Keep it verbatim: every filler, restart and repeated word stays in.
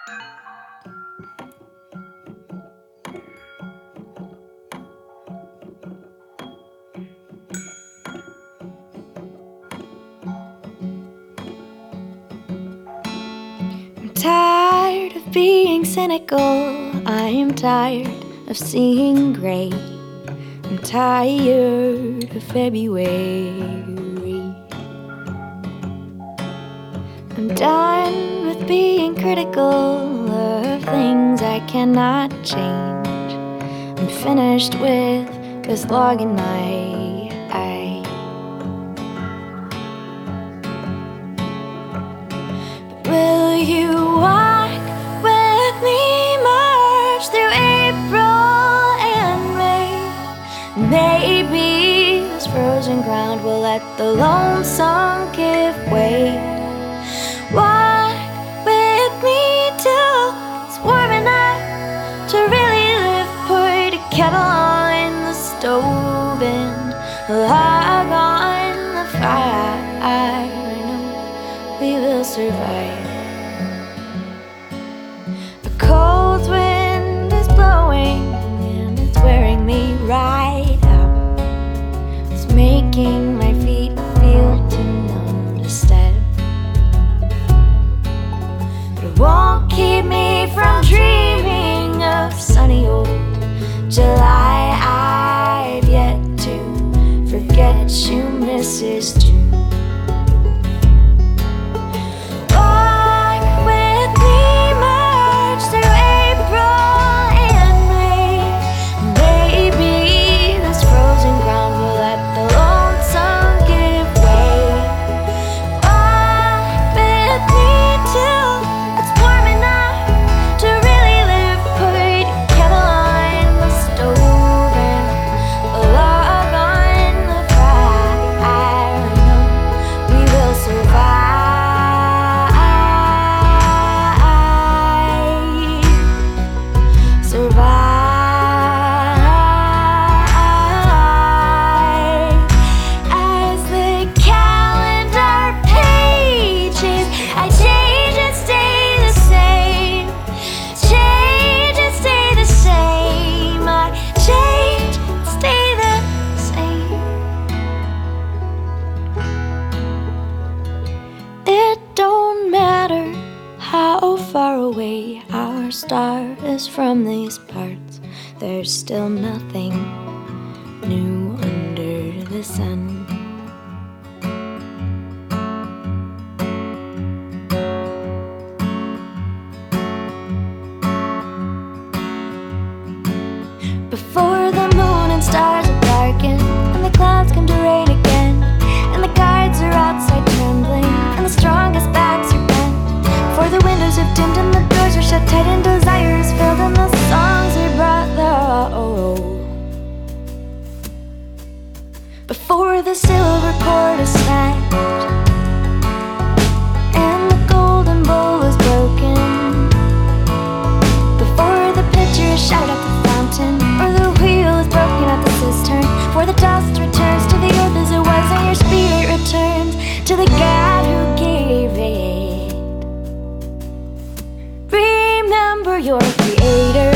I'm tired of being cynical. I am tired of seeing gray. I'm tired of February. I'm done with being critical of things I cannot change. I'm finished with this log in my eye. But will you walk with me, march through April and May? Maybe this frozen ground will let the lonesome give way. Walk with me till it's warm enough to really live. Put a kettle on the stove and a log on the fire. I know we will survive. The cold wind is blowing and it's wearing me right out. It's making my feet feel too numb to step. Won't keep me from dreaming of sunny old July. I've yet to forget you, Missus June. Walk with me, march through April and May. Maybe this frozen ground will let the lonesome give way. Walk with me till far away our star is from these parts, there's still nothing new under the sun. Before the moon and stars are darkened and the clouds come to rain again, and the guards are outside trembling and the strongest backs are bent, for the windows have dimmed and the doors are shut tight and desire is filled and the songs are brought low. Before the silver cord is snapped and the golden bowl is broken, before the pitcher is shouted at the fountain or the wheel is broken at the cistern, for the dust returns to the earth as it was and your spirit returns to the God who gave it. Remember your creator.